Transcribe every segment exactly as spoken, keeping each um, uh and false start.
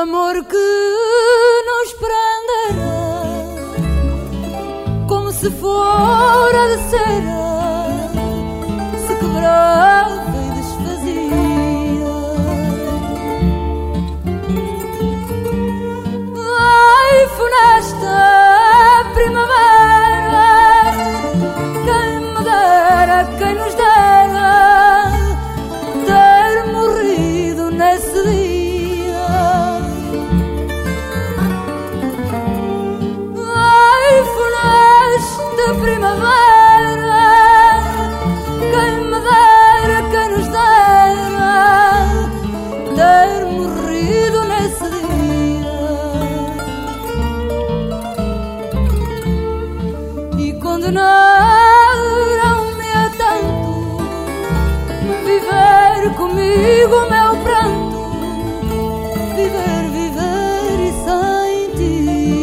amor que nos prenderá, como se fora de cera, se quebrava e desfazia. Ai, funesta primavera, quem me dera, quem nos dera ter morrido nesse dia. Ai, funesta primavera, quem me dera, quem nos dera ter morrido nesse dia. E condenaram-me a tanto viver comigo o meu pranto, viver, viver e sem ti.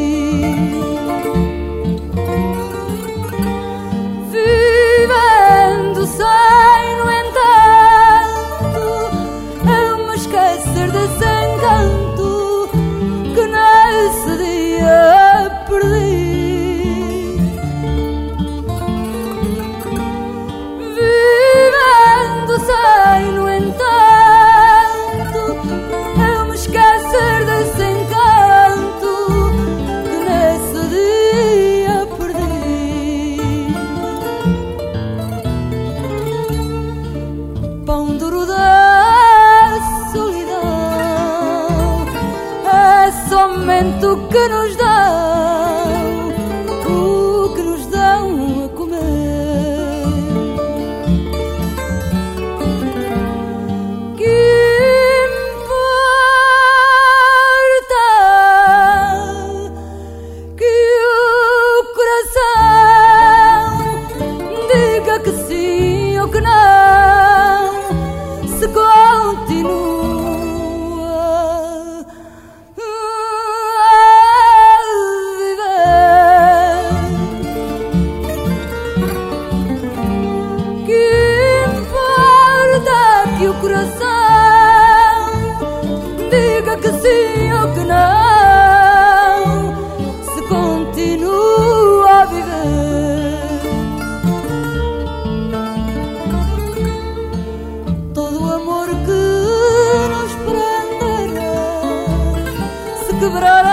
Vivendo sem, no entanto, eu me esquecer desse encanto que nesse dia perdi. Vivendo sem, no entanto, eu me esquecer desse encanto que nesse dia perdi. Pão duro da solidão é somente o que nos dão, o que nos dão a comer. Que importa que o coração diga que sim ou que não, se continua a viver. Que importa que o coração diga que sim ou que não, se continua a viver. Todo amor que nos prenderá se quebrará